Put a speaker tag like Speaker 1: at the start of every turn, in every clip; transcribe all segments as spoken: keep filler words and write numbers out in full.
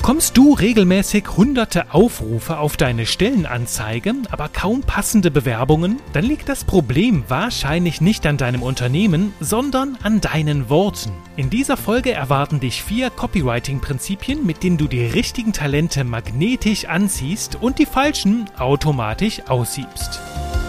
Speaker 1: Bekommst du regelmäßig hunderte Aufrufe auf deine Stellenanzeige, aber kaum passende Bewerbungen? Dann liegt das Problem wahrscheinlich nicht an deinem Unternehmen, sondern an deinen Worten. In dieser Folge erwarten dich vier Copywriting-Prinzipien, mit denen du die richtigen Talente magnetisch anziehst und die falschen automatisch aussiebst.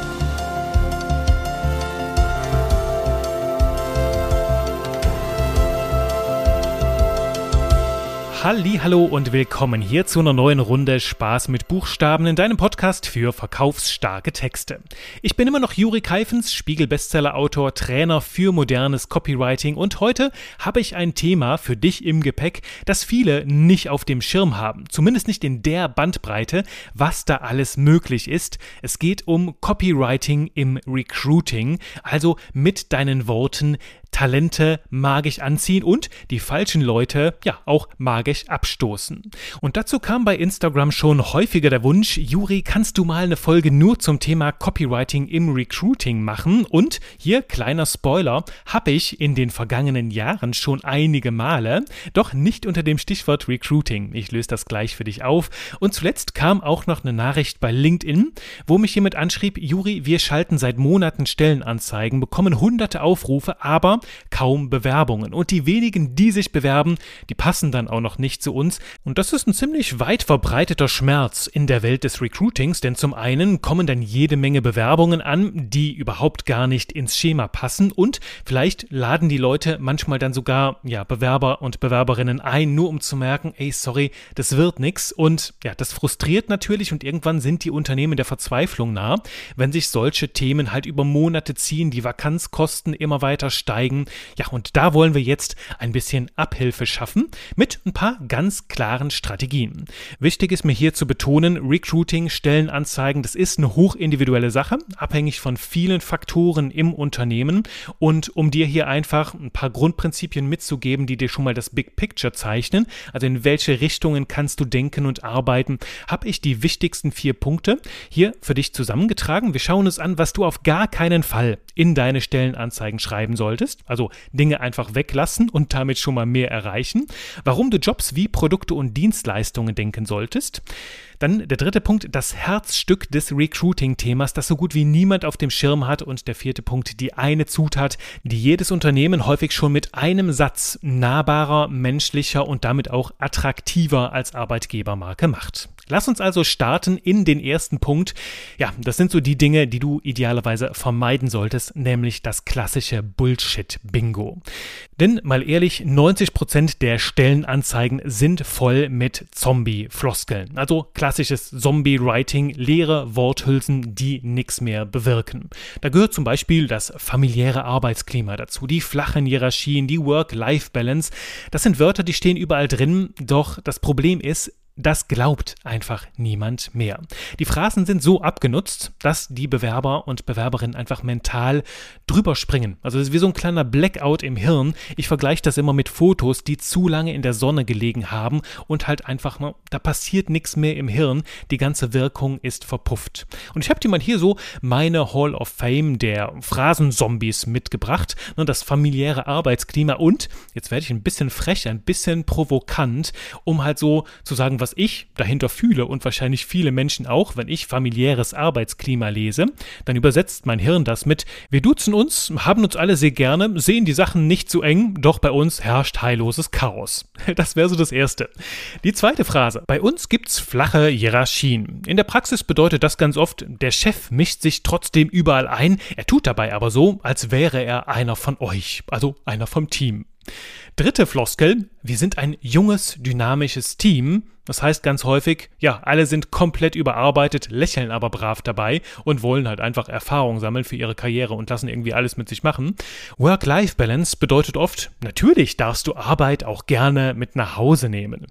Speaker 1: Hallihallo und willkommen hier zu einer neuen Runde Spaß mit Buchstaben in deinem Podcast für verkaufsstarke Texte. Ich bin immer noch Juri Keifens, Spiegel-Bestseller-Autor, Trainer für modernes Copywriting und heute habe ich ein Thema für dich im Gepäck, das viele nicht auf dem Schirm haben, zumindest nicht in der Bandbreite, was da alles möglich ist. Es geht um Copywriting im Recruiting, also mit deinen Worten Talente magisch anziehen und die falschen Leute ja auch magisch abstoßen. Und dazu kam bei Instagram schon häufiger der Wunsch, Juri, kannst du mal eine Folge nur zum Thema Copywriting im Recruiting machen? Und hier, kleiner Spoiler, habe ich in den vergangenen Jahren schon einige Male, doch nicht unter dem Stichwort Recruiting. Ich löse das gleich für dich auf. Und zuletzt kam auch noch eine Nachricht bei LinkedIn, wo mich jemand anschrieb, Juri, wir schalten seit Monaten Stellenanzeigen, bekommen hunderte Aufrufe, aber kaum Bewerbungen. Und die wenigen, die sich bewerben, die passen dann auch noch nicht zu uns. Und das ist ein ziemlich weit verbreiteter Schmerz in der Welt des Recruitings, denn zum einen kommen dann jede Menge Bewerbungen an, die überhaupt gar nicht ins Schema passen und vielleicht laden die Leute manchmal dann sogar ja, Bewerber und Bewerberinnen ein, nur um zu merken, ey, sorry, das wird nix. Und ja, das frustriert natürlich und irgendwann sind die Unternehmen der Verzweiflung nah, wenn sich solche Themen halt über Monate ziehen, die Vakanzkosten immer weiter steigen. Ja, und da wollen wir jetzt ein bisschen Abhilfe schaffen mit ein paar ganz klaren Strategien. Wichtig ist mir hier zu betonen, Recruiting, Stellenanzeigen, das ist eine hochindividuelle Sache, abhängig von vielen Faktoren im Unternehmen. Und um dir hier einfach ein paar Grundprinzipien mitzugeben, die dir schon mal das Big Picture zeichnen, also in welche Richtungen kannst du denken und arbeiten, habe ich die wichtigsten vier Punkte hier für dich zusammengetragen. Wir schauen uns an, was du auf gar keinen Fall in deine Stellenanzeigen schreiben solltest. Also Dinge einfach weglassen und damit schon mal mehr erreichen. Warum du Jobs wie Produkte und Dienstleistungen denken solltest. Dann der dritte Punkt, das Herzstück des Recruiting-Themas, das so gut wie niemand auf dem Schirm hat. Und der vierte Punkt, die eine Zutat, die jedes Unternehmen häufig schon mit einem Satz nahbarer, menschlicher und damit auch attraktiver als Arbeitgebermarke macht. Lass uns also starten in den ersten Punkt. Ja, das sind so die Dinge, die du idealerweise vermeiden solltest, nämlich das klassische Bullshit-Bingo. Denn mal ehrlich, neunzig Prozent der Stellenanzeigen sind voll mit Zombie-Floskeln. Also klassisches Zombie-Writing, leere Worthülsen, die nichts mehr bewirken. Da gehört zum Beispiel das familiäre Arbeitsklima dazu, die flachen Hierarchien, die Work-Life-Balance. Das sind Wörter, die stehen überall drin, doch das Problem ist, das glaubt einfach niemand mehr. Die Phrasen sind so abgenutzt, dass die Bewerber und Bewerberinnen einfach mental drüber springen. Also das ist wie so ein kleiner Blackout im Hirn. Ich vergleiche das immer mit Fotos, die zu lange in der Sonne gelegen haben und halt einfach, da passiert nichts mehr im Hirn. Die ganze Wirkung ist verpufft. Und ich habe dir mal hier so meine Hall of Fame der Phrasenzombies mitgebracht. Das familiäre Arbeitsklima und, jetzt werde ich ein bisschen frech, ein bisschen provokant, um halt so zu sagen, was ich dahinter fühle und wahrscheinlich viele Menschen auch, wenn ich familiäres Arbeitsklima lese, dann übersetzt mein Hirn das mit, wir duzen uns, haben uns alle sehr gerne, sehen die Sachen nicht zu eng, doch bei uns herrscht heilloses Chaos. Das wäre so das Erste. Die zweite Phrase, bei uns gibt's flache Hierarchien. In der Praxis bedeutet das ganz oft, der Chef mischt sich trotzdem überall ein, er tut dabei aber so, als wäre er einer von euch, also einer vom Team. Dritte Floskel, wir sind ein junges, dynamisches Team. Das heißt ganz häufig, ja, alle sind komplett überarbeitet, lächeln aber brav dabei und wollen halt einfach Erfahrung sammeln für ihre Karriere und lassen irgendwie alles mit sich machen. Work-Life-Balance bedeutet oft, natürlich darfst du Arbeit auch gerne mit nach Hause nehmen.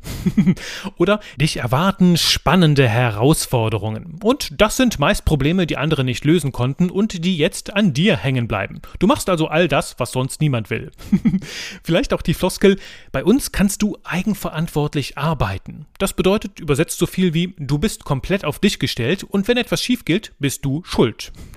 Speaker 1: Oder dich erwarten spannende Herausforderungen. Und das sind meist Probleme, die andere nicht lösen konnten und die jetzt an dir hängen bleiben. Du machst also all das, was sonst niemand will. Vielleicht auch die Floskel, bei uns kannst du eigenverantwortlich arbeiten. Das bedeutet, übersetzt so viel wie, du bist komplett auf dich gestellt und wenn etwas schief geht, bist du schuld.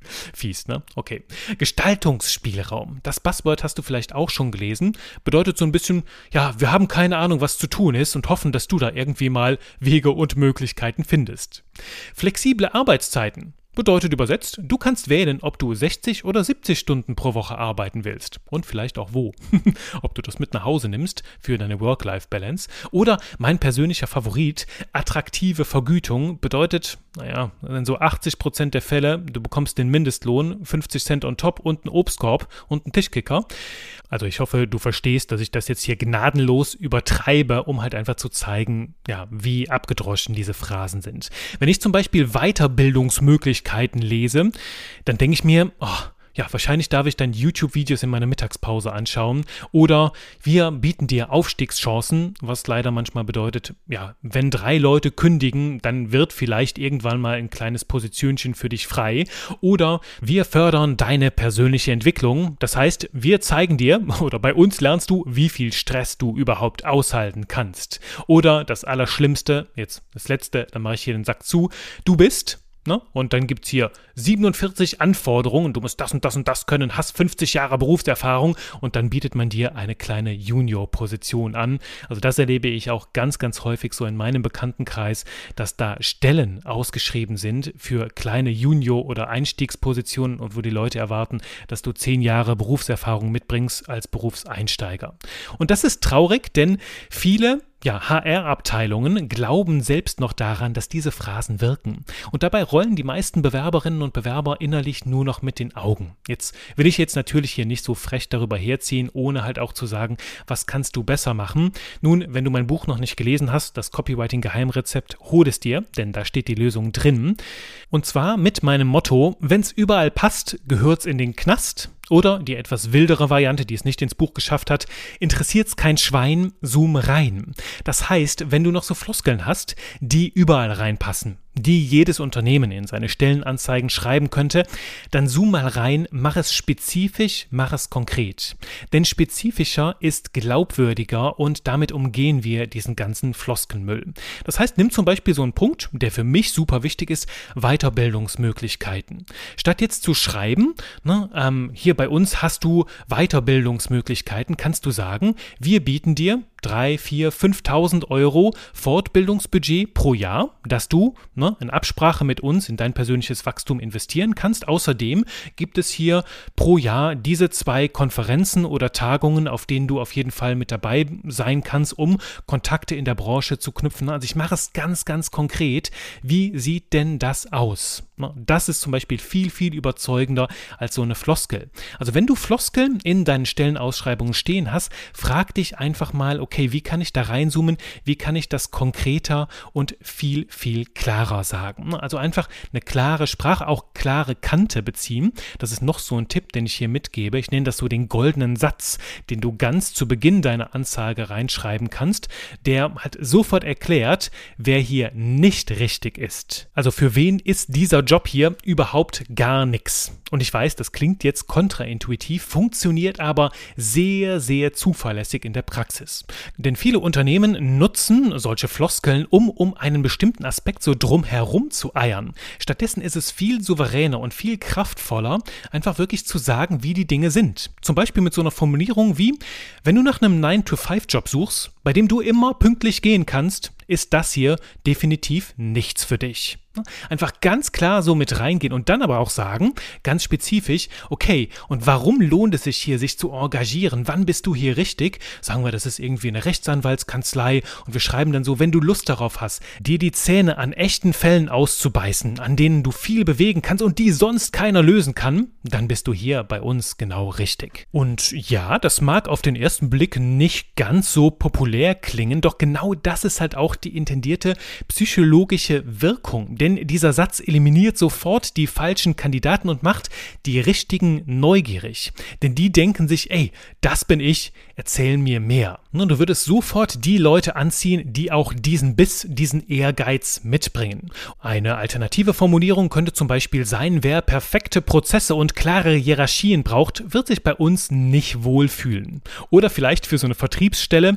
Speaker 1: Fies, ne? Okay. Gestaltungsspielraum. Das Buzzword hast du vielleicht auch schon gelesen. Bedeutet so ein bisschen, ja, wir haben keine Ahnung, was zu tun ist und hoffen, dass du da irgendwie mal Wege und Möglichkeiten findest. Flexible Arbeitszeiten. Bedeutet übersetzt, du kannst wählen, ob du sechzig oder siebzig Stunden pro Woche arbeiten willst. Und vielleicht auch wo. Ob du das mit nach Hause nimmst für deine Work-Life-Balance. Oder mein persönlicher Favorit, attraktive Vergütung, bedeutet, naja, in so achtzig Prozent der Fälle, du bekommst den Mindestlohn, fünfzig Cent on top und einen Obstkorb und einen Tischkicker. Also ich hoffe, du verstehst, dass ich das jetzt hier gnadenlos übertreibe, um halt einfach zu zeigen, ja, wie abgedroschen diese Phrasen sind. Wenn ich zum Beispiel Weiterbildungsmöglichkeiten lese, dann denke ich mir, oh, ja, wahrscheinlich darf ich dann YouTube-Videos in meiner Mittagspause anschauen oder wir bieten dir Aufstiegschancen, was leider manchmal bedeutet, ja, wenn drei Leute kündigen, dann wird vielleicht irgendwann mal ein kleines Positionchen für dich frei oder wir fördern deine persönliche Entwicklung. Das heißt, wir zeigen dir oder bei uns lernst du, wie viel Stress du überhaupt aushalten kannst. Oder das Allerschlimmste, jetzt das Letzte, dann mache ich hier den Sack zu, du bist... Ne? Und dann gibt es hier siebenundvierzig Anforderungen, du musst das und das und das können, hast fünfzig Jahre Berufserfahrung und dann bietet man dir eine kleine Junior-Position an. Also das erlebe ich auch ganz, ganz häufig so in meinem Bekanntenkreis, dass da Stellen ausgeschrieben sind für kleine Junior- oder Einstiegspositionen und wo die Leute erwarten, dass du zehn Jahre Berufserfahrung mitbringst als Berufseinsteiger. Und das ist traurig, denn viele Ja, H R-Abteilungen glauben selbst noch daran, dass diese Phrasen wirken. Und dabei rollen die meisten Bewerberinnen und Bewerber innerlich nur noch mit den Augen. Jetzt will ich jetzt natürlich hier nicht so frech darüber herziehen, ohne halt auch zu sagen, was kannst du besser machen? Nun, wenn du mein Buch noch nicht gelesen hast, das Copywriting-Geheimrezept, hol es dir, denn da steht die Lösung drin. Und zwar mit meinem Motto, wenn's überall passt, gehört's in den Knast. Oder die etwas wildere Variante, die es nicht ins Buch geschafft hat, interessiert's kein Schwein, zoom rein. Das heißt, wenn du noch so Floskeln hast, die überall reinpassen, die jedes Unternehmen in seine Stellenanzeigen schreiben könnte, dann zoom mal rein, mach es spezifisch, mach es konkret. Denn spezifischer ist glaubwürdiger und damit umgehen wir diesen ganzen Floskelmüll. Das heißt, nimm zum Beispiel so einen Punkt, der für mich super wichtig ist, Weiterbildungsmöglichkeiten. Statt jetzt zu schreiben, ne, ähm, hier bei uns hast du Weiterbildungsmöglichkeiten, kannst du sagen, wir bieten dir drei, vier, fünftausend Euro Fortbildungsbudget pro Jahr, dass du ne, in Absprache mit uns in dein persönliches Wachstum investieren kannst. Außerdem gibt es hier pro Jahr diese zwei Konferenzen oder Tagungen, auf denen du auf jeden Fall mit dabei sein kannst, um Kontakte in der Branche zu knüpfen. Also ich mache es ganz, ganz konkret. Wie sieht denn das aus? Das ist zum Beispiel viel, viel überzeugender als so eine Floskel. Also wenn du Floskeln in deinen Stellenausschreibungen stehen hast, frag dich einfach mal, okay, wie kann ich da reinzoomen, wie kann ich das konkreter und viel, viel klarer sagen. Also einfach eine klare Sprache, auch klare Kante beziehen. Das ist noch so ein Tipp, den ich hier mitgebe. Ich nenne das so den goldenen Satz, den du ganz zu Beginn deiner Anzeige reinschreiben kannst, der halt sofort erklärt, wer hier nicht richtig ist. Also für wen ist dieser Job hier überhaupt gar nichts. Und ich weiß, das klingt jetzt kontraintuitiv, funktioniert aber sehr, sehr zuverlässig in der Praxis. Denn viele Unternehmen nutzen solche Floskeln, um um einen bestimmten Aspekt so drumherum zu eiern. Stattdessen ist es viel souveräner und viel kraftvoller, einfach wirklich zu sagen, wie die Dinge sind. Zum Beispiel mit so einer Formulierung wie, wenn du nach einem nine to five Job suchst, bei dem du immer pünktlich gehen kannst, ist das hier definitiv nichts für dich. Einfach ganz klar so mit reingehen und dann aber auch sagen, ganz spezifisch, okay, und warum lohnt es sich hier, sich zu engagieren? Wann bist du hier richtig? Sagen wir, das ist irgendwie eine Rechtsanwaltskanzlei und wir schreiben dann so, wenn du Lust darauf hast, dir die Zähne an echten Fällen auszubeißen, an denen du viel bewegen kannst und die sonst keiner lösen kann, dann bist du hier bei uns genau richtig. Und ja, das mag auf den ersten Blick nicht ganz so populär klingen, doch genau das ist halt auch die intendierte psychologische Wirkung. Denn dieser Satz eliminiert sofort die falschen Kandidaten und macht die richtigen neugierig. Denn die denken sich, ey, das bin ich, erzähl mir mehr. Und du würdest sofort die Leute anziehen, die auch diesen Biss, diesen Ehrgeiz mitbringen. Eine alternative Formulierung könnte zum Beispiel sein, wer perfekte Prozesse und klare Hierarchien braucht, wird sich bei uns nicht wohlfühlen. Oder vielleicht für so eine Vertriebsstelle, wenn du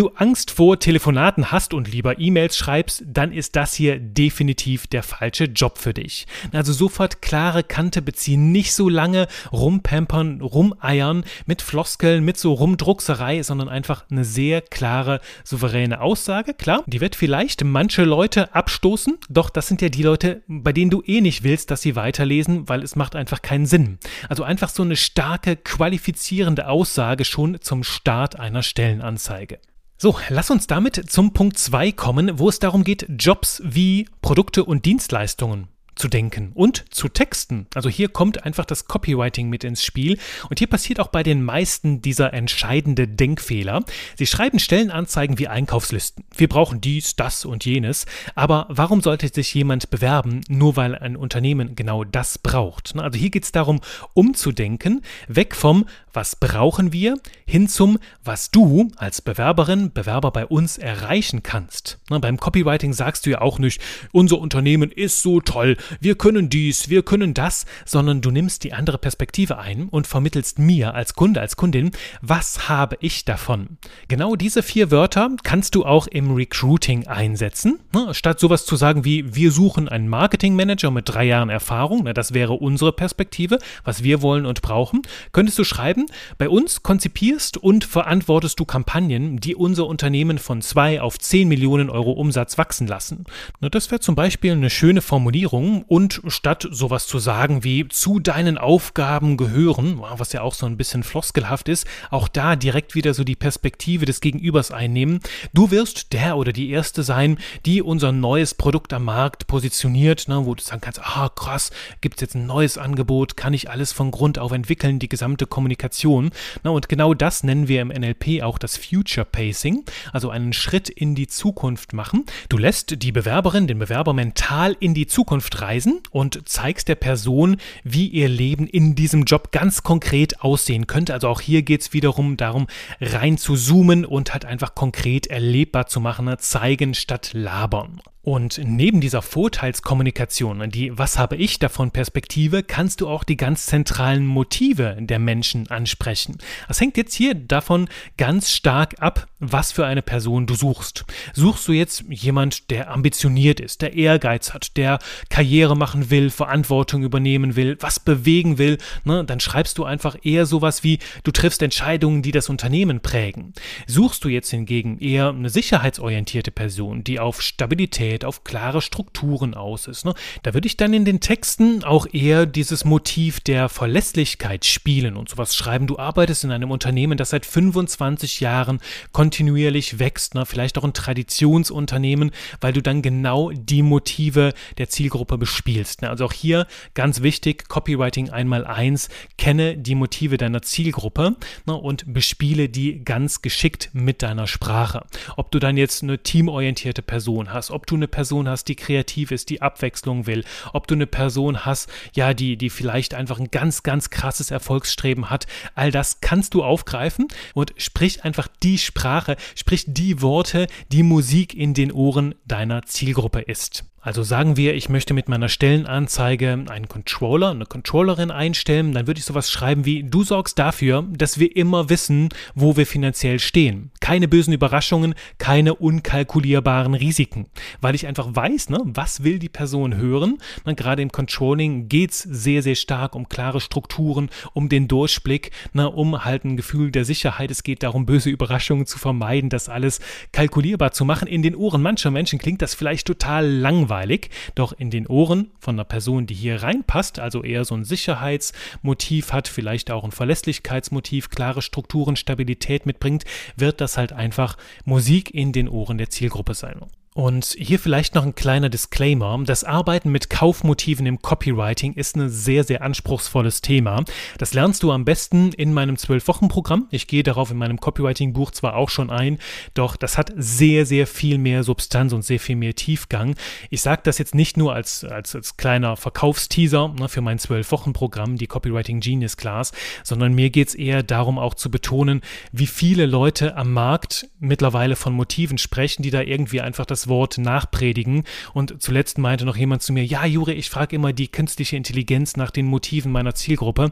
Speaker 1: du Angst vor Telefonaten hast und lieber E-Mails schreibst, dann ist das hier definitiv der falsche Job für dich. Also sofort klare Kante beziehen, nicht so lange rumpampern, rumeiern mit Floskeln, mit so Rumdruckserei, sondern einfach eine sehr klare, souveräne Aussage. Klar, die wird vielleicht manche Leute abstoßen, doch das sind ja die Leute, bei denen du eh nicht willst, dass sie weiterlesen, weil es macht einfach keinen Sinn. Also einfach so eine starke, qualifizierende Aussage schon zum Start einer Stellenanzeige. So, lass uns damit zum Punkt zwei kommen, wo es darum geht, Jobs wie Produkte und Dienstleistungen zu denken und zu texten. Also hier kommt einfach das Copywriting mit ins Spiel und hier passiert auch bei den meisten dieser entscheidende Denkfehler. Sie schreiben Stellenanzeigen wie Einkaufslisten. Wir brauchen dies, das und jenes, aber warum sollte sich jemand bewerben, nur weil ein Unternehmen genau das braucht? Also hier geht es darum, umzudenken, weg vom was brauchen wir, hin zum was du als Bewerberin, Bewerber bei uns erreichen kannst. Beim Copywriting sagst du ja auch nicht, unser Unternehmen ist so toll, wir können dies, wir können das, sondern du nimmst die andere Perspektive ein und vermittelst mir als Kunde, als Kundin, was habe ich davon? Genau diese vier Wörter kannst du auch im Recruiting einsetzen. Statt sowas zu sagen wie, wir suchen einen Marketingmanager mit drei Jahren Erfahrung, das wäre unsere Perspektive, was wir wollen und brauchen, könntest du schreiben, bei uns konzipierst und verantwortest du Kampagnen, die unser Unternehmen von zwei auf zehn Millionen Euro Umsatz wachsen lassen. Das wäre zum Beispiel eine schöne Formulierung und statt sowas zu sagen wie zu deinen Aufgaben gehören, was ja auch so ein bisschen floskelhaft ist, auch da direkt wieder so die Perspektive des Gegenübers einnehmen. Du wirst der oder die Erste sein, die unser neues Produkt am Markt positioniert, ne, wo du sagen kannst, ah krass, gibt es jetzt ein neues Angebot, kann ich alles von Grund auf entwickeln, die gesamte Kommunikation. Na, und genau das nennen wir im N L P auch das Future Pacing, also einen Schritt in die Zukunft machen. Du lässt die Bewerberin, den Bewerber mental in die Zukunft reisen und zeigst der Person, wie ihr Leben in diesem Job ganz konkret aussehen könnte. Also auch hier geht es wiederum darum, rein zu zoomen und halt einfach konkret erlebbar zu machen, zeigen statt labern. Und neben dieser Vorteilskommunikation, die was habe ich davon Perspektive, kannst du auch die ganz zentralen Motive der Menschen ansprechen. Das hängt jetzt hier davon ganz stark ab, was für eine Person du suchst. Suchst du jetzt jemand, der ambitioniert ist, der Ehrgeiz hat, der Karriere machen will, Verantwortung übernehmen will, was bewegen will, ne, dann schreibst du einfach eher sowas wie, du triffst Entscheidungen, die das Unternehmen prägen. Suchst du jetzt hingegen eher eine sicherheitsorientierte Person, die auf Stabilität, auf klare Strukturen aus ist, ne? Da würde ich dann in den Texten auch eher dieses Motiv der Verlässlichkeit spielen und sowas schreiben. Du arbeitest in einem Unternehmen, das seit fünfundzwanzig Jahren kontinuierlich wächst, ne? Vielleicht auch ein Traditionsunternehmen, weil du dann genau die Motive der Zielgruppe bespielst. Ne? Also auch hier ganz wichtig, Copywriting einmal eins, kenne die Motive deiner Zielgruppe, ne? Und bespiele die ganz geschickt mit deiner Sprache. Ob du dann jetzt eine teamorientierte Person hast, ob du eine Person hast, die kreativ ist, die Abwechslung will, ob du eine Person hast, ja, die, die vielleicht einfach ein ganz, ganz krasses Erfolgsstreben hat, all das kannst du aufgreifen und sprich einfach die Sprache, sprich die Worte, die Musik in den Ohren deiner Zielgruppe ist. Also sagen wir, ich möchte mit meiner Stellenanzeige einen Controller, eine Controllerin einstellen, dann würde ich sowas schreiben wie, du sorgst dafür, dass wir immer wissen, wo wir finanziell stehen. Keine bösen Überraschungen, keine unkalkulierbaren Risiken, weil ich einfach weiß, ne, was will die Person hören. Na, gerade im Controlling geht es sehr, sehr stark um klare Strukturen, um den Durchblick, na, um halt ein Gefühl der Sicherheit. Es geht darum, böse Überraschungen zu vermeiden, das alles kalkulierbar zu machen. In den Ohren mancher Menschen klingt das vielleicht total langweilig. Doch in den Ohren von einer Person, die hier reinpasst, also eher so ein Sicherheitsmotiv hat, vielleicht auch ein Verlässlichkeitsmotiv, klare Strukturen, Stabilität mitbringt, wird das halt einfach Musik in den Ohren der Zielgruppe sein. Und hier vielleicht noch ein kleiner Disclaimer. Das Arbeiten mit Kaufmotiven im Copywriting ist ein sehr, sehr anspruchsvolles Thema. Das lernst du am besten in meinem zwölf-Wochen-Programm. Ich gehe darauf in meinem Copywriting-Buch zwar auch schon ein, doch das hat sehr, sehr viel mehr Substanz und sehr viel mehr Tiefgang. Ich sage das jetzt nicht nur als, als, als kleiner Verkaufsteaser, ne, für mein zwölf-Wochen-Programm, die Copywriting Genius Class, sondern mir geht es eher darum, auch zu betonen, wie viele Leute am Markt mittlerweile von Motiven sprechen, die da irgendwie einfach das Wort nachpredigen. Und zuletzt meinte noch jemand zu mir, ja Juri, ich frage immer die künstliche Intelligenz nach den Motiven meiner Zielgruppe.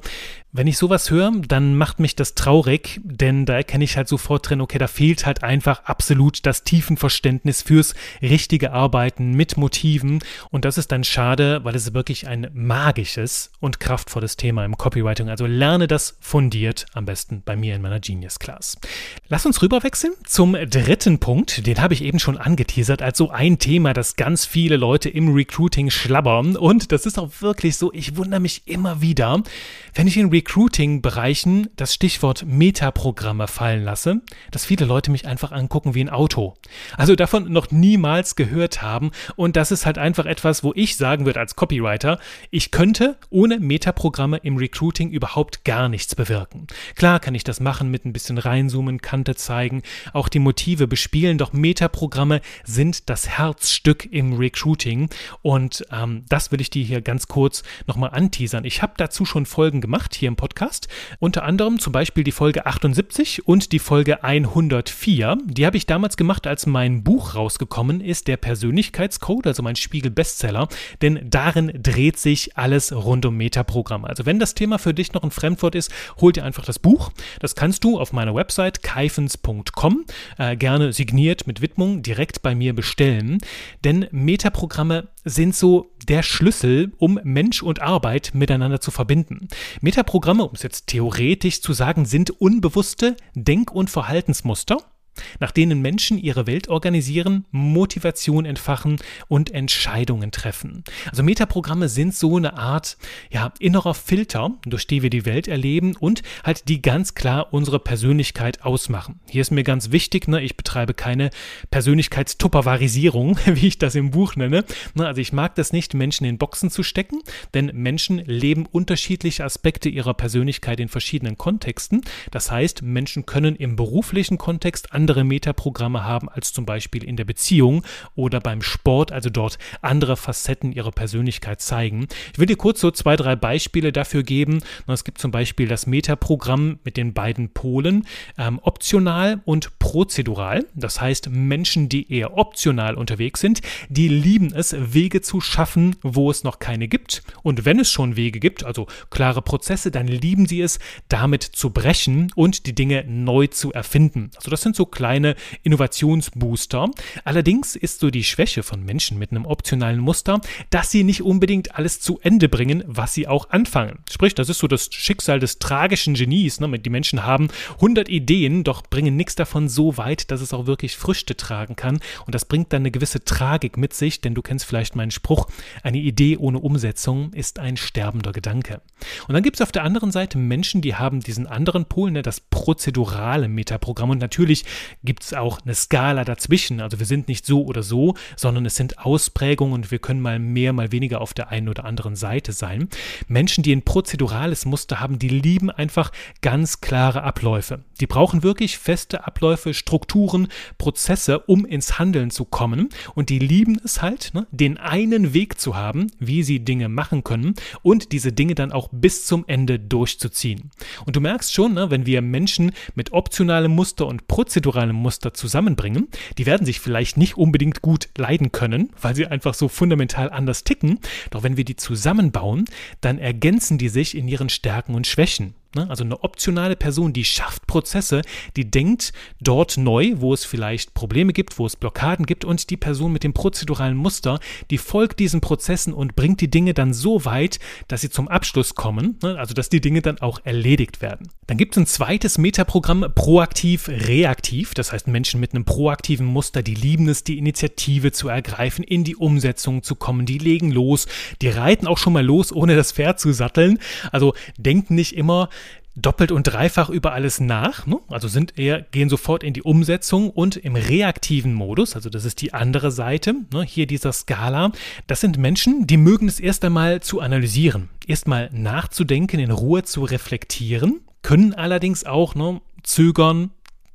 Speaker 1: Wenn ich sowas höre, dann macht mich das traurig, denn da erkenne ich halt sofort drin, okay, da fehlt halt einfach absolut das Tiefenverständnis fürs richtige Arbeiten mit Motiven und das ist dann schade, weil es wirklich ein magisches und kraftvolles Thema im Copywriting, also lerne das fundiert, am besten bei mir in meiner Genius Class. Lass uns rüberwechseln zum dritten Punkt, den habe ich eben schon angeteasert, als so ein Thema, das ganz viele Leute im Recruiting schlabbern und das ist auch wirklich so, ich wundere mich immer wieder, wenn ich in Recruiting-Bereichen das Stichwort Metaprogramme fallen lasse, dass viele Leute mich einfach angucken wie ein Auto. Also davon noch niemals gehört haben und das ist halt einfach etwas, wo ich sagen würde als Copywriter, ich könnte ohne Metaprogramme im Recruiting überhaupt gar nichts bewirken. Klar kann ich das machen mit ein bisschen reinzoomen, Kante zeigen, auch die Motive bespielen, doch Metaprogramme sind das Herzstück im Recruiting und ähm, das will ich dir hier ganz kurz nochmal anteasern. Ich habe dazu schon Folgen gemacht hier im Podcast, unter anderem zum Beispiel die Folge achtundsiebzig und die Folge hundertvier. Die habe ich damals gemacht, als mein Buch rausgekommen ist, der Persönlichkeitscode, also mein Spiegel-Bestseller, denn darin dreht sich alles rund um Metaprogramme. Also wenn das Thema für dich noch ein Fremdwort ist, hol dir einfach das Buch. Das kannst du auf meiner Website kaifens punkt com äh, gerne signiert mit Widmung direkt bei mir bestellen, denn Metaprogramme sind so der Schlüssel, um Mensch und Arbeit miteinander zu verbinden. Metaprogramme, um es jetzt theoretisch zu sagen, sind unbewusste Denk- und Verhaltensmuster, nach denen Menschen ihre Welt organisieren, Motivation entfachen und Entscheidungen treffen. Also Metaprogramme sind so eine Art ja, innerer Filter, durch die wir die Welt erleben und halt die ganz klar unsere Persönlichkeit ausmachen. Hier ist mir ganz wichtig, ne, ich betreibe keine Persönlichkeitstuppervarisierung, wie ich das im Buch nenne. Ne, also ich mag das nicht, Menschen in Boxen zu stecken, denn Menschen leben unterschiedliche Aspekte ihrer Persönlichkeit in verschiedenen Kontexten. Das heißt, Menschen können im beruflichen Kontext andere Metaprogramme haben als zum Beispiel in der Beziehung oder beim Sport, also dort andere Facetten ihrer Persönlichkeit zeigen. Ich will dir kurz so zwei, drei Beispiele dafür geben. Es gibt zum Beispiel das Metaprogramm mit den beiden Polen, ähm, optional und prozedural. Das heißt, Menschen, die eher optional unterwegs sind, die lieben es, Wege zu schaffen, wo es noch keine gibt. Und wenn es schon Wege gibt, also klare Prozesse, dann lieben sie es, damit zu brechen und die Dinge neu zu erfinden. Also das sind so kleine Innovationsbooster. Allerdings ist so die Schwäche von Menschen mit einem optionalen Muster, dass sie nicht unbedingt alles zu Ende bringen, was sie auch anfangen. Sprich, das ist so das Schicksal des tragischen Genies. Ne? Die Menschen haben hundert Ideen, doch bringen nichts davon so weit, dass es auch wirklich Früchte tragen kann. Und das bringt dann eine gewisse Tragik mit sich, denn du kennst vielleicht meinen Spruch, eine Idee ohne Umsetzung ist ein sterbender Gedanke. Und dann gibt es auf der anderen Seite Menschen, die haben diesen anderen Pol, ne, das prozedurale Metaprogramm. Und natürlich gibt es auch eine Skala dazwischen. Also wir sind nicht so oder so, sondern es sind Ausprägungen und wir können mal mehr, mal weniger auf der einen oder anderen Seite sein. Menschen, die ein prozedurales Muster haben, die lieben einfach ganz klare Abläufe. Die brauchen wirklich feste Abläufe, Strukturen, Prozesse, um ins Handeln zu kommen. Und die lieben es halt, ne, den einen Weg zu haben, wie sie Dinge machen können und diese Dinge dann auch bis zum Ende durchzuziehen. Und du merkst schon, ne, wenn wir Menschen mit optionalem Muster und prozeduralem Muster zusammenbringen, die werden sich vielleicht nicht unbedingt gut leiden können, weil sie einfach so fundamental anders ticken. Doch wenn wir die zusammenbauen, dann ergänzen die sich in ihren Stärken und Schwächen. Also eine optionale Person, die schafft Prozesse, die denkt dort neu, wo es vielleicht Probleme gibt, wo es Blockaden gibt und die Person mit dem prozeduralen Muster, die folgt diesen Prozessen und bringt die Dinge dann so weit, dass sie zum Abschluss kommen, also dass die Dinge dann auch erledigt werden. Dann gibt es ein zweites Metaprogramm, proaktiv-reaktiv, das heißt Menschen mit einem proaktiven Muster, die lieben es, die Initiative zu ergreifen, in die Umsetzung zu kommen, die legen los, die reiten auch schon mal los, ohne das Pferd zu satteln, also denken nicht immer doppelt und dreifach über alles nach, ne? Also sind eher, gehen sofort in die Umsetzung und im reaktiven Modus, also das ist die andere Seite, ne, hier dieser Skala, das sind Menschen, die mögen es erst einmal zu analysieren, erst mal nachzudenken, in Ruhe zu reflektieren, können allerdings auch ne, zögern,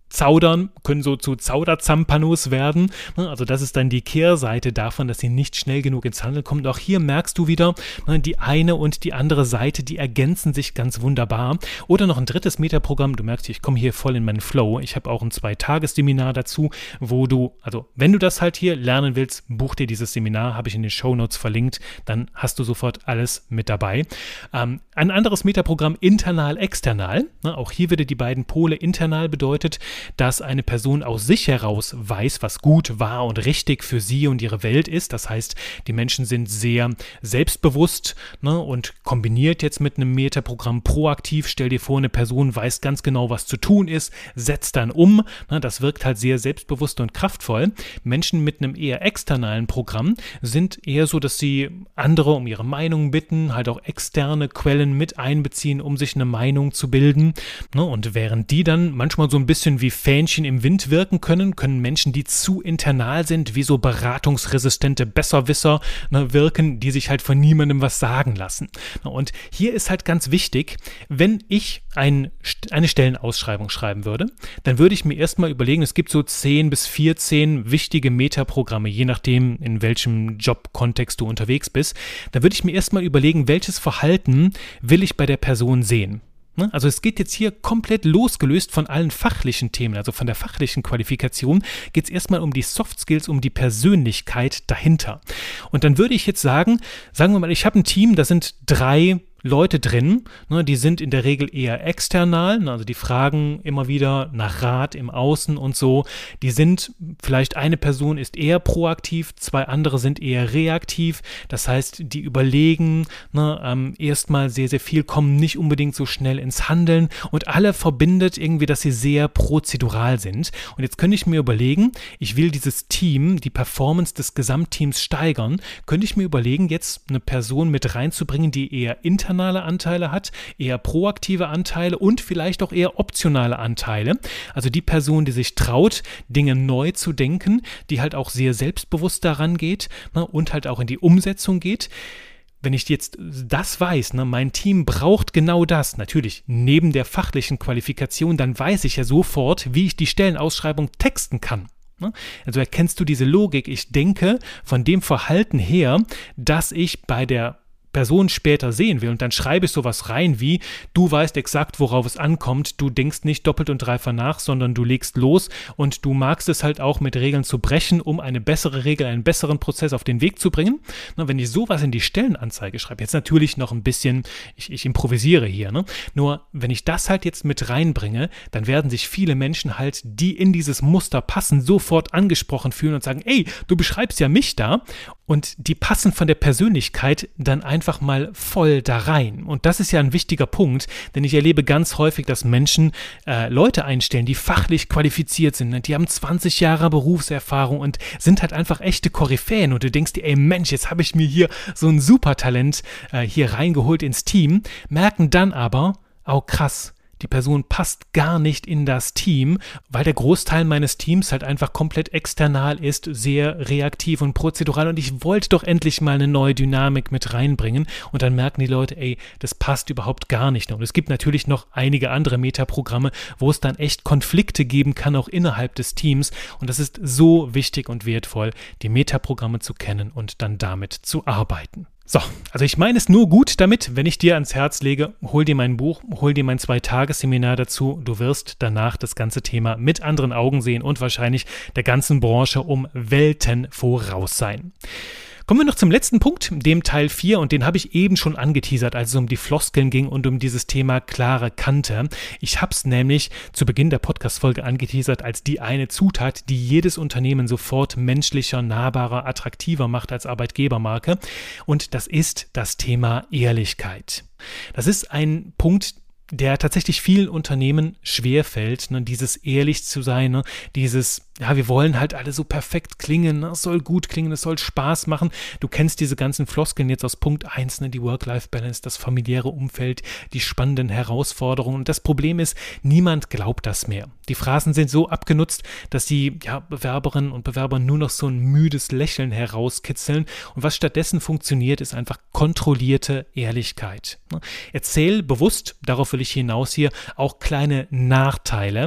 Speaker 1: zaudern, können so zu Zauderzampanos werden. Also das ist dann die Kehrseite davon, dass sie nicht schnell genug ins Handeln kommt. Und auch hier merkst du wieder, die eine und die andere Seite, die ergänzen sich ganz wunderbar. Oder noch ein drittes Metaprogramm. Du merkst, ich komme hier voll in meinen Flow. Ich habe auch ein Zwei-Tages-Seminar dazu, wo du, also wenn du das halt hier lernen willst, buch dir dieses Seminar, habe ich in den Shownotes verlinkt, dann hast du sofort alles mit dabei. Ähm, ein anderes Metaprogramm, internal-external. Auch hier wieder die beiden Pole. Internal bedeutet, dass eine Person aus sich heraus weiß, was gut, wahr und richtig für sie und ihre Welt ist. Das heißt, die Menschen sind sehr selbstbewusst, ne, und kombiniert jetzt mit einem Metaprogramm proaktiv. Stell dir vor, eine Person weiß ganz genau, was zu tun ist, setzt dann um. Ne, das wirkt halt sehr selbstbewusst und kraftvoll. Menschen mit einem eher externalen Programm sind eher so, dass sie andere um ihre Meinung bitten, halt auch externe Quellen mit einbeziehen, um sich eine Meinung zu bilden. Ne, und während die dann manchmal so ein bisschen wie Fähnchen im Wind wirken können, können Menschen, die zu internal sind, wie so beratungsresistente Besserwisser, ne, wirken, die sich halt von niemandem was sagen lassen. Und hier ist halt ganz wichtig, wenn ich ein, eine Stellenausschreibung schreiben würde, dann würde ich mir erstmal überlegen, es gibt so zehn bis vierzehn wichtige Metaprogramme, je nachdem, in welchem Jobkontext du unterwegs bist. Da würde ich mir erstmal überlegen, welches Verhalten will ich bei der Person sehen. Also es geht jetzt hier komplett losgelöst von allen fachlichen Themen, also von der fachlichen Qualifikation, geht es erstmal um die Soft Skills, um die Persönlichkeit dahinter. Und dann würde ich jetzt sagen, sagen wir mal, ich habe ein Team, da sind drei Leute drin, ne, die sind in der Regel eher external, ne, also die fragen immer wieder nach Rat im Außen und so. Die sind, vielleicht eine Person ist eher proaktiv, zwei andere sind eher reaktiv. Das heißt, die überlegen ne, ähm, erstmal sehr, sehr viel, kommen nicht unbedingt so schnell ins Handeln und alle verbindet irgendwie, dass sie sehr prozedural sind. Und jetzt könnte ich mir überlegen, ich will dieses Team, die Performance des Gesamtteams steigern, könnte ich mir überlegen, jetzt eine Person mit reinzubringen, die eher internal Anteile hat, eher proaktive Anteile und vielleicht auch eher optionale Anteile. Also die Person, die sich traut, Dinge neu zu denken, die halt auch sehr selbstbewusst daran geht, ne, und halt auch in die Umsetzung geht. Wenn ich jetzt das weiß, ne, mein Team braucht genau das, natürlich neben der fachlichen Qualifikation, dann weiß ich ja sofort, wie ich die Stellenausschreibung texten kann. Also erkennst du diese Logik? Ich denke von dem Verhalten her, dass ich bei der Person später sehen will und dann schreibe ich sowas rein wie, du weißt exakt, worauf es ankommt, du denkst nicht doppelt und dreifach nach, sondern du legst los und du magst es halt auch mit Regeln zu brechen, um eine bessere Regel, einen besseren Prozess auf den Weg zu bringen. Na, wenn ich sowas in die Stellenanzeige schreibe, jetzt natürlich noch ein bisschen, ich, ich improvisiere hier, ne? Nur wenn ich das halt jetzt mit reinbringe, dann werden sich viele Menschen halt, die in dieses Muster passen, sofort angesprochen fühlen und sagen, ey, du beschreibst ja mich da und die passen von der Persönlichkeit dann einfach einfach mal voll da rein. Und das ist ja ein wichtiger Punkt, denn ich erlebe ganz häufig, dass Menschen äh, Leute einstellen, die fachlich qualifiziert sind. Ne? Die haben zwanzig Jahre Berufserfahrung und sind halt einfach echte Koryphäen. Und du denkst dir, ey Mensch, jetzt habe ich mir hier so ein Supertalent äh, hier reingeholt ins Team, merken dann aber, oh krass, die Person passt gar nicht in das Team, weil der Großteil meines Teams halt einfach komplett external ist, sehr reaktiv und prozedural und ich wollte doch endlich mal eine neue Dynamik mit reinbringen und dann merken die Leute, ey, das passt überhaupt gar nicht. Und es gibt natürlich noch einige andere Metaprogramme, wo es dann echt Konflikte geben kann, auch innerhalb des Teams und das ist so wichtig und wertvoll, die Metaprogramme zu kennen und dann damit zu arbeiten. So, also ich meine es nur gut damit, wenn ich dir ans Herz lege, hol dir mein Buch, hol dir mein Zwei-Tages-Seminar dazu. Du wirst danach das ganze Thema mit anderen Augen sehen und wahrscheinlich der ganzen Branche um Welten voraus sein. Kommen wir noch zum letzten Punkt, dem Teil vier, und den habe ich eben schon angeteasert, als es um die Floskeln ging und um dieses Thema klare Kante. Ich habe es nämlich zu Beginn der Podcast-Folge angeteasert als die eine Zutat, die jedes Unternehmen sofort menschlicher, nahbarer, attraktiver macht als Arbeitgebermarke. Und das ist das Thema Ehrlichkeit. Das ist ein Punkt, der tatsächlich vielen Unternehmen schwerfällt, ne, dieses ehrlich zu sein, ne, dieses, ja, wir wollen halt alle so perfekt klingen, ne, es soll gut klingen, es soll Spaß machen. Du kennst diese ganzen Floskeln jetzt aus Punkt eins, ne, die Work-Life-Balance, das familiäre Umfeld, die spannenden Herausforderungen. Und das Problem ist, niemand glaubt das mehr. Die Phrasen sind so abgenutzt, dass die ja, Bewerberinnen und Bewerber nur noch so ein müdes Lächeln herauskitzeln. Und was stattdessen funktioniert, ist einfach kontrollierte Ehrlichkeit. Ne. Erzähl bewusst, darauf will ich hinaus hier, auch kleine Nachteile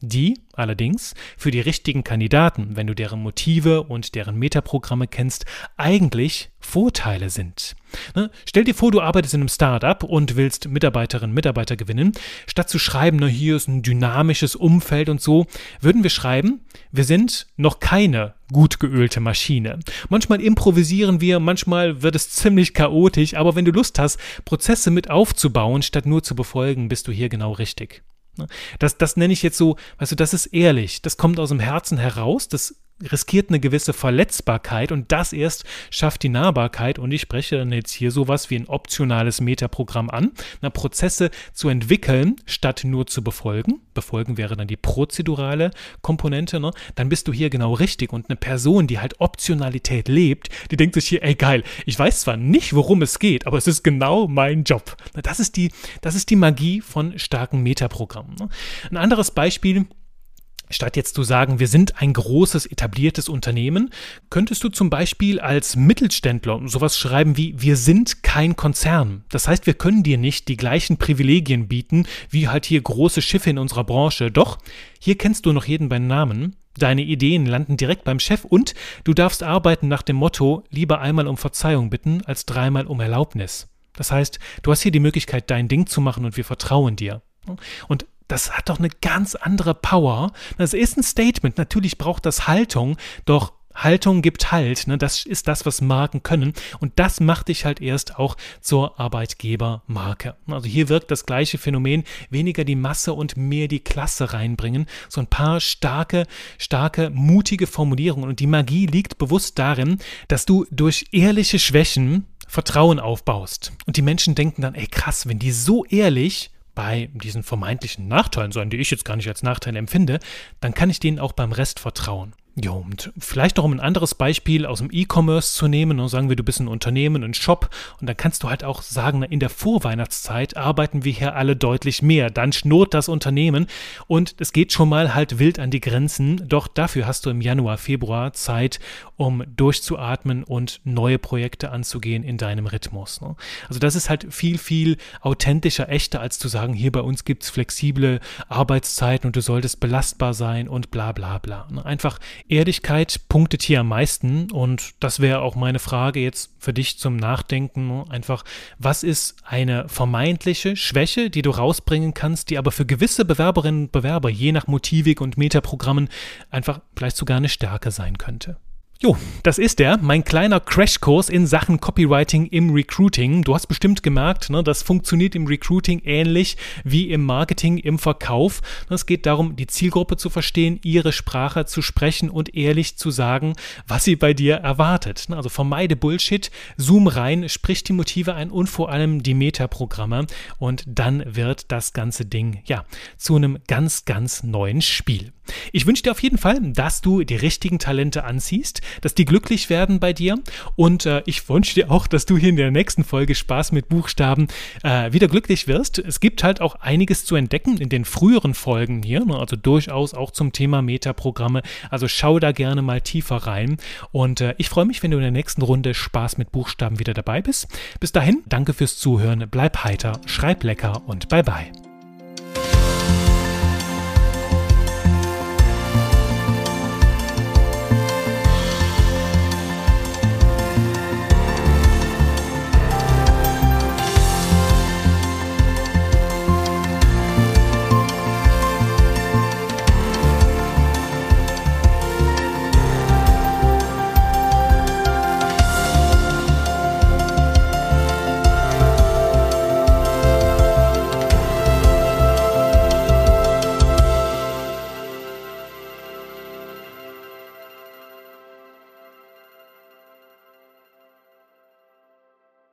Speaker 1: die allerdings für die richtigen Kandidaten, wenn du deren Motive und deren Metaprogramme kennst, eigentlich Vorteile sind. Ne? Stell dir vor, du arbeitest in einem Startup und willst Mitarbeiterinnen und Mitarbeiter gewinnen. Statt zu schreiben, na, hier ist ein dynamisches Umfeld und so, würden wir schreiben, wir sind noch keine gut geölte Maschine. Manchmal improvisieren wir, manchmal wird es ziemlich chaotisch, aber wenn du Lust hast, Prozesse mit aufzubauen, statt nur zu befolgen, bist du hier genau richtig. Das, das nenne ich jetzt so, weißt du, das ist ehrlich, das kommt aus dem Herzen heraus, das riskiert eine gewisse Verletzbarkeit und das erst schafft die Nahbarkeit und ich spreche dann jetzt hier sowas wie ein optionales Metaprogramm an, na, Prozesse zu entwickeln, statt nur zu befolgen. Befolgen wäre dann die prozedurale Komponente, ne? Dann bist du hier genau richtig und eine Person, die halt Optionalität lebt, die denkt sich hier, ey geil, ich weiß zwar nicht, worum es geht, aber es ist genau mein Job. Na, das ist die, das ist die Magie von starken Metaprogrammen. Ne? Ein anderes Beispiel: Statt jetzt zu sagen, wir sind ein großes, etabliertes Unternehmen, könntest du zum Beispiel als Mittelständler sowas schreiben wie, wir sind kein Konzern. Das heißt, wir können dir nicht die gleichen Privilegien bieten, wie halt hier große Schiffe in unserer Branche. Doch, hier kennst du noch jeden beim Namen. Deine Ideen landen direkt beim Chef und du darfst arbeiten nach dem Motto, lieber einmal um Verzeihung bitten, als dreimal um Erlaubnis. Das heißt, du hast hier die Möglichkeit, dein Ding zu machen und wir vertrauen dir. Und das hat doch eine ganz andere Power. Das ist ein Statement. Natürlich braucht das Haltung, doch Haltung gibt Halt. Ne? Das ist das, was Marken können. Und das macht dich halt erst auch zur Arbeitgebermarke. Also hier wirkt das gleiche Phänomen, weniger die Masse und mehr die Klasse reinbringen. So ein paar starke, starke, mutige Formulierungen. Und die Magie liegt bewusst darin, dass du durch ehrliche Schwächen Vertrauen aufbaust. Und die Menschen denken dann, ey krass, wenn die so ehrlich bei diesen vermeintlichen Nachteilen sein, die ich jetzt gar nicht als Nachteil empfinde, dann kann ich denen auch beim Rest vertrauen. Ja, und vielleicht noch um ein anderes Beispiel aus dem E-Commerce zu nehmen, und sagen wir, du bist ein Unternehmen, ein Shop, und dann kannst du halt auch sagen, in der Vorweihnachtszeit arbeiten wir hier alle deutlich mehr, dann schnurrt das Unternehmen und es geht schon mal halt wild an die Grenzen, doch dafür hast du im Januar, Februar Zeit, um durchzuatmen und neue Projekte anzugehen in deinem Rhythmus. Ne? Also das ist halt viel, viel authentischer, echter, als zu sagen, hier bei uns gibt es flexible Arbeitszeiten und du solltest belastbar sein und bla bla bla. Ne? Einfach Ehrlichkeit punktet hier am meisten und das wäre auch meine Frage jetzt für dich zum Nachdenken. Einfach, was ist eine vermeintliche Schwäche, die du rausbringen kannst, die aber für gewisse Bewerberinnen und Bewerber, je nach Motivik und Metaprogrammen, einfach vielleicht sogar eine Stärke sein könnte? Jo, das ist er, mein kleiner Crashkurs in Sachen Copywriting im Recruiting. Du hast bestimmt gemerkt, ne, das funktioniert im Recruiting ähnlich wie im Marketing, im Verkauf. Es geht darum, die Zielgruppe zu verstehen, ihre Sprache zu sprechen und ehrlich zu sagen, was sie bei dir erwartet. Also vermeide Bullshit, zoom rein, sprich die Motive ein und vor allem die Metaprogramme und dann wird das ganze Ding, ja, zu einem ganz, ganz neuen Spiel. Ich wünsche dir auf jeden Fall, dass du die richtigen Talente anziehst, dass die glücklich werden bei dir und äh, ich wünsche dir auch, dass du hier in der nächsten Folge Spaß mit Buchstaben äh, wieder glücklich wirst. Es gibt halt auch einiges zu entdecken in den früheren Folgen hier, ne? Also durchaus auch zum Thema Metaprogramme, also schau da gerne mal tiefer rein und äh, ich freue mich, wenn du in der nächsten Runde Spaß mit Buchstaben wieder dabei bist. Bis dahin, danke fürs Zuhören, bleib heiter, schreib lecker und bye bye.